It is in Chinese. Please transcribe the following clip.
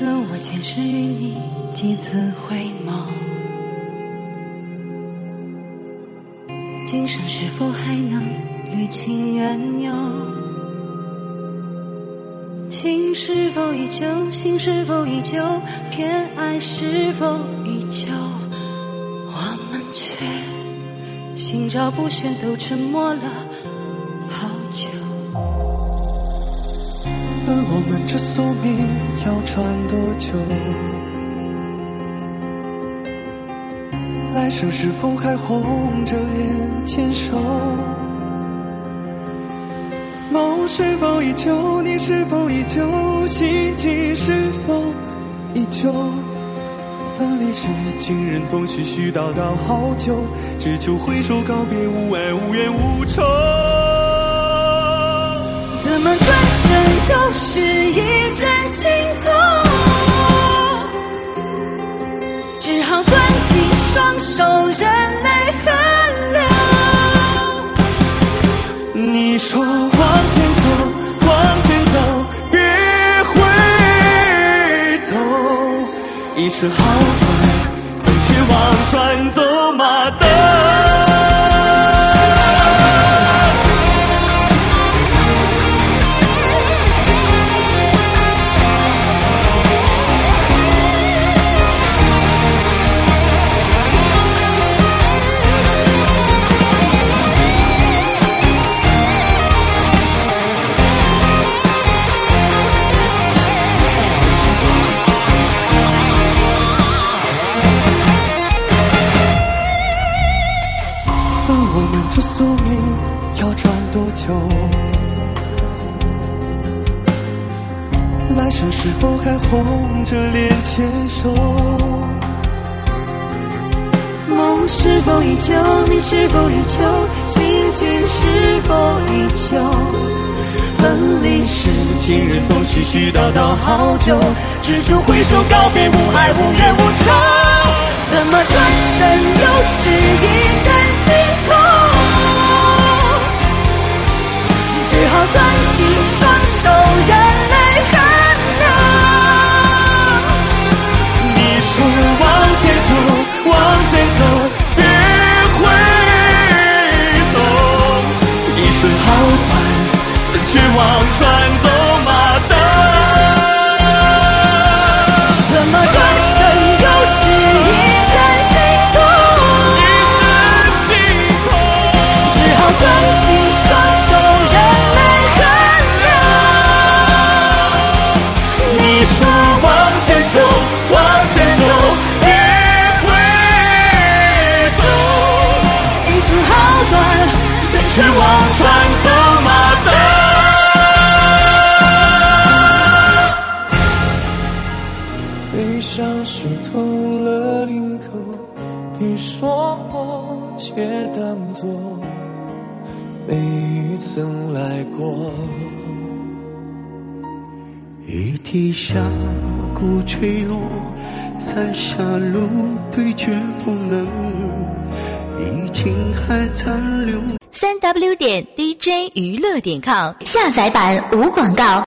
任我前世与你几次回眸，今生是否还能侣情缘由？情是否依旧，心是否依旧，偏爱是否依旧？我们却心照不宣，都沉默了好久。 问我们这宿命要转多久？来生是否还红着脸牵手？梦是否依旧，你是否依旧，心情是否依旧？分离时情人总絮絮叨叨好久，只求挥手告别，无爱无怨无愁。 怎么转身又是一阵心痛，只好攥紧双手，任泪横流。 你说往前走，往前走，别回头，一生好短，怎去望转走马灯。我们这宿命要转多久？来生是否还红着脸牵手？ 梦是否依旧，你是否依旧，心情是否依旧？分离时情人总絮絮叨叨好久，只求挥手告别，无爱无怨无愁。 怎么转身又是一阵心痛，只好攥紧双手，任泪横流。 你说往前走，往前走，别回头，一生好短，怎去望转走马灯？ 怎么转身又是一阵心痛，只好攥紧双手，任泪横流。 你说往前走，往前走，别回头， 一生好短， 怎去望转走马灯？悲伤湿透了领口，别说我，且当作没曾来过。 雨滴峡谷坠落，三峡路对决不能，已情还残留。 3w.dj娱乐.com下载版无广告。